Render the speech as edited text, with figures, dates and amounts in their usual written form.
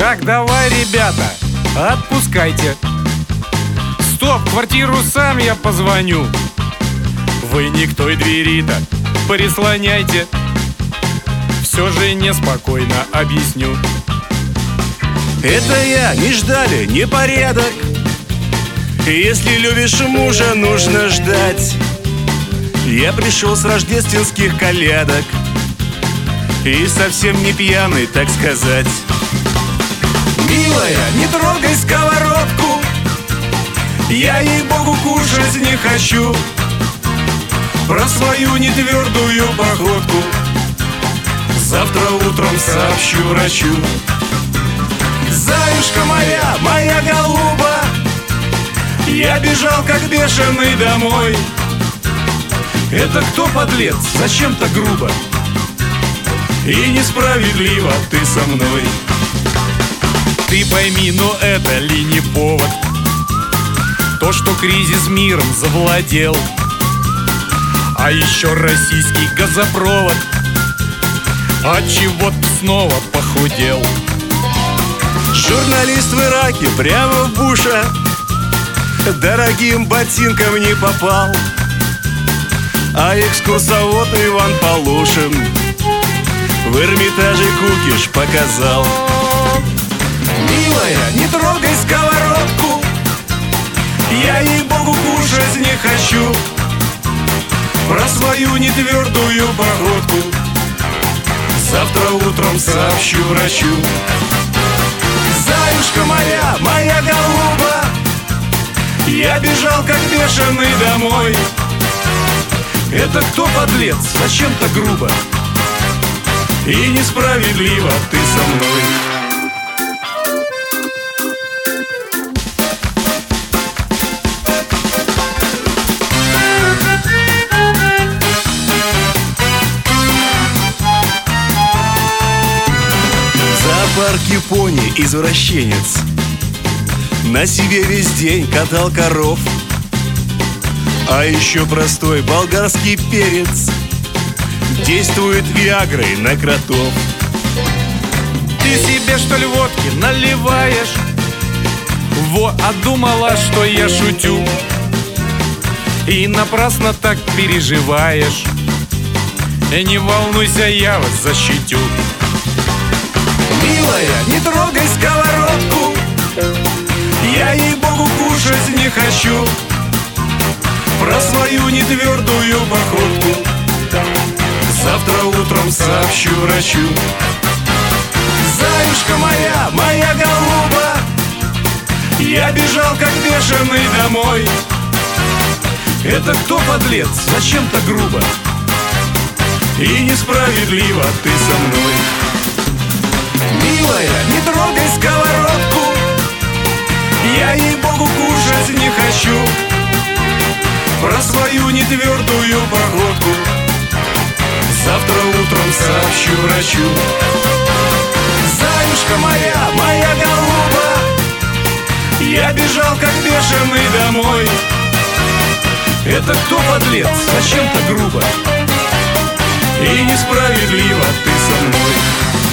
Так, давай, ребята, отпускайте. Стоп, квартиру сам я позвоню. Вы не к той двери-то прислоняйте. Все же неспокойно объясню. Это я, не ждали, непорядок. Если любишь мужа, нужно ждать. Я пришел с рождественских колядок и совсем не пьяный, так сказать. Милая, не трогай сковородку, я, ей-богу, кушать не хочу. Про свою нетвердую походку завтра утром сообщу врачу. Заюшка моя, моя голуба, я бежал как бешеный домой. Это кто, подлец? Зачем так грубо и несправедливо ты со мной? Ты пойми, но это ли не повод? То, что кризис миром завладел, а еще российский газопровод отчего ты снова похудел. Журналист в Ираке прямо в Буша дорогим ботинком не попал, а экскурсовод Иван Полушин в Эрмитаже кукиш показал. Милая, не трогай сковородку, я, ей-богу, кушать не хочу. Про свою нетвердую походку завтра утром сообщу врачу. Заюшка моя, моя голуба, я бежал как бешеный домой. Это кто, подлец? Зачем так грубо и несправедливо ты со мной? В парке пони извращенец на себе весь день катал коров, а еще простой болгарский перец действует виагрой на кротов. Ты себе, что ли, водки наливаешь? Во, а думала, что я шутю, и напрасно так переживаешь. Не волнуйся, я вас защитю. Милая, не трогай сковородку, я, ей-богу, кушать не хочу. Про свою нетвердую походку завтра утром сообщу врачу. Заюшка моя, моя голуба, я бежал как бешеный домой. Это кто, подлец? Зачем так грубо и несправедливо ты со мной? Милая, не трогай сковородку, я, ей-богу, кушать не хочу. Про свою нетвердую походку завтра утром сообщу врачу. Заюшка моя, моя голуба, я бежал как бешеный домой. Это кто, подлец? Зачем так грубо и несправедливо ты со мной?